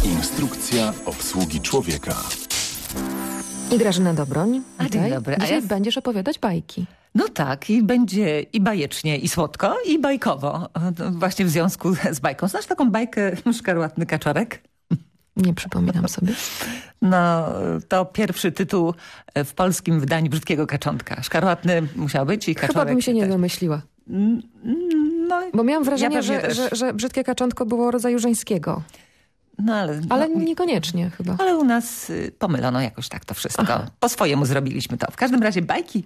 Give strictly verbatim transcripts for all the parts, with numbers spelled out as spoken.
Instrukcja obsługi człowieka. I Grażyna Dobroń. A dzień dobry. Dzisiaj A ja... będziesz opowiadać bajki. No tak, i będzie i bajecznie, i słodko, i bajkowo. Właśnie w związku z bajką. Znasz taką bajkę Szkarłatny Kaczorek? Nie przypominam sobie. No, to pierwszy tytuł w polskim wydaniu Brzydkiego Kaczątka. Szkarłatny musiał być i Kaczorek. Chyba bym się nie też. domyśliła. No, Bo miałam wrażenie, ja że, że, że Brzydkie Kaczątko było rodzaju żeńskiego. No, ale, Ale no, niekoniecznie chyba. Ale u nas y, pomylono jakoś tak to wszystko. Aha. Po swojemu zrobiliśmy to. W każdym razie bajki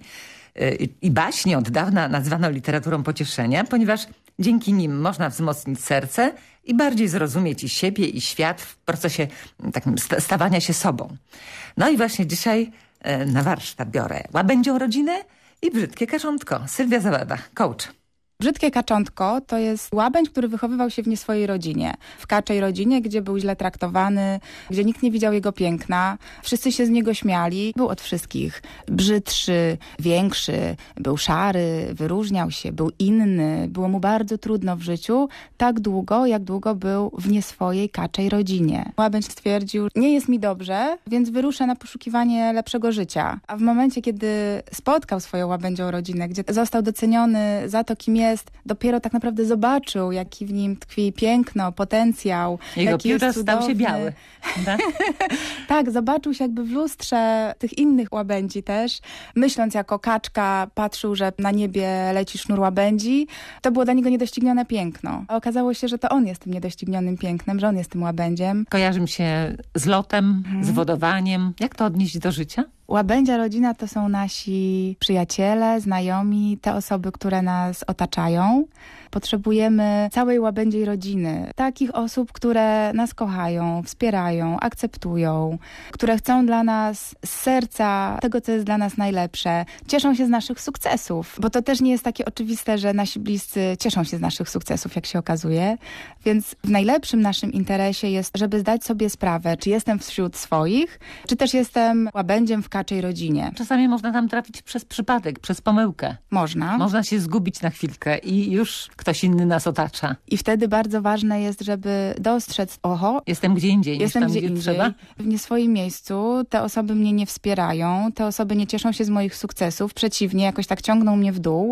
y, i baśnie od dawna nazwano literaturą pocieszenia, ponieważ dzięki nim można wzmocnić serce i bardziej zrozumieć i siebie, i świat w procesie takim stawania się sobą. No i właśnie dzisiaj y, na warsztat biorę Łabędzią rodzinę i Brzydkie Kaczątko. Sylwia Zawada, coach. Brzydkie Kaczątko to jest łabędź, który wychowywał się w nie swojej rodzinie. W kaczej rodzinie, gdzie był źle traktowany, gdzie nikt nie widział jego piękna. Wszyscy się z niego śmiali. Był od wszystkich brzydszy, większy, był szary, wyróżniał się, był inny. Było mu bardzo trudno w życiu, tak długo, jak długo był w nie swojej kaczej rodzinie. Łabędź stwierdził, nie jest mi dobrze, więc wyruszę na poszukiwanie lepszego życia. A w momencie, kiedy spotkał swoją łabędzią rodzinę, gdzie został doceniony za to, kim jest, dopiero tak naprawdę zobaczył, jaki w nim tkwi piękno, potencjał. Jego jaki jest pióra cudowny. stał się biały. Tak? Tak, zobaczył się jakby w lustrze tych innych łabędzi też. Myśląc jako kaczka, patrzył, że na niebie leci sznur łabędzi. To było dla niego niedoścignione piękno. A okazało się, że to on jest tym niedoścignionym pięknem, że on jest tym łabędziem. Kojarzy mi się z lotem, hmm. z wodowaniem. Jak to odnieść do życia? Łabędzia rodzina to są nasi przyjaciele, znajomi, te osoby, które nas otaczają. Potrzebujemy całej łabędziej rodziny. Takich osób, które nas kochają, wspierają, akceptują, które chcą dla nas z serca tego, co jest dla nas najlepsze. Cieszą się z naszych sukcesów, bo to też nie jest takie oczywiste, że nasi bliscy cieszą się z naszych sukcesów, jak się okazuje. Więc w najlepszym naszym interesie jest, żeby zdać sobie sprawę, czy jestem wśród swoich, czy też jestem łabędziem w kaczej rodzinie. Czasami można tam trafić przez przypadek, przez pomyłkę. Można. Można się zgubić na chwilkę i już ktoś inny nas otacza. I wtedy bardzo ważne jest, żeby dostrzec, oho, jestem gdzie indziej, jestem niż tam, gdzie, gdzie indziej, trzeba. w nie swoim miejscu, te osoby mnie nie wspierają, te osoby nie cieszą się z moich sukcesów, przeciwnie, jakoś tak ciągną mnie w dół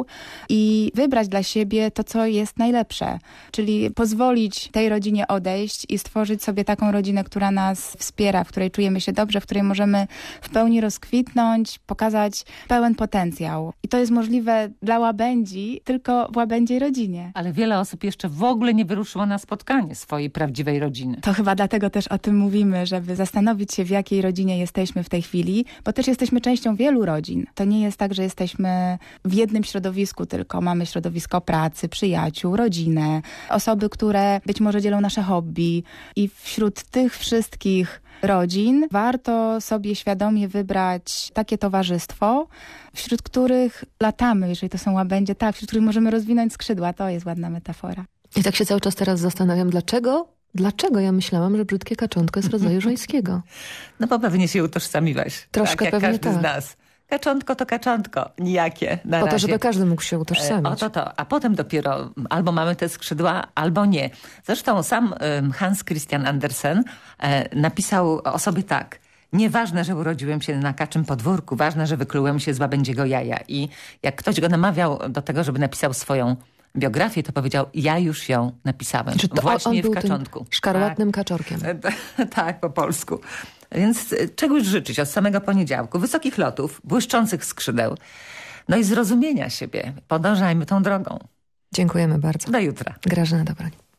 i wybrać dla siebie to, co jest najlepsze. Czyli pozwolić tej rodzinie odejść i stworzyć sobie taką rodzinę, która nas wspiera, w której czujemy się dobrze, w której możemy w pełni rozkwitnąć, pokazać pełen potencjał. I to jest możliwe dla łabędzi, tylko w łabędziej rodzinie. Ale wiele osób jeszcze w ogóle nie wyruszyło na spotkanie swojej prawdziwej rodziny. To chyba dlatego też o tym mówimy, żeby zastanowić się, w jakiej rodzinie jesteśmy w tej chwili, bo też jesteśmy częścią wielu rodzin. To nie jest tak, że jesteśmy w jednym środowisku tylko. Mamy środowisko pracy, przyjaciół, rodzinę, osoby, które być może dzielą nasze hobby i wśród tych wszystkich rodzin warto sobie świadomie wybrać takie towarzystwo, wśród których latamy, jeżeli to są łabędzie, tak, wśród których możemy rozwinąć skrzydła. To jest ładna metafora. I tak się cały czas teraz zastanawiam, dlaczego? Dlaczego ja myślałam, że Brzydkie Kaczątko jest rodzaju żeńskiego? No bo pewnie się utożsamiłaś. Troszkę tak, jak pewnie każdy tak. z nas. Kaczątko to kaczątko, nijakie na Po razie. to, żeby każdy mógł się utożsamić. O to to, a potem dopiero albo mamy te skrzydła, albo nie. Zresztą sam Hans Christian Andersen napisał o sobie tak. Nieważne, że urodziłem się na kaczym podwórku, ważne, że wyklułem się z łabędziego jaja. I jak ktoś go namawiał do tego, żeby napisał swoją biografię, to powiedział, ja już ją napisałem. Czy to właśnie on był w Kaczątku. Tym szkarłatnym tak. kaczorkiem. Tak, po polsku. Więc czegoś życzyć od samego poniedziałku. Wysokich lotów, błyszczących skrzydeł. No i zrozumienia siebie. Podążajmy tą drogą. Dziękujemy bardzo. Do jutra. Grażyna Dobroń.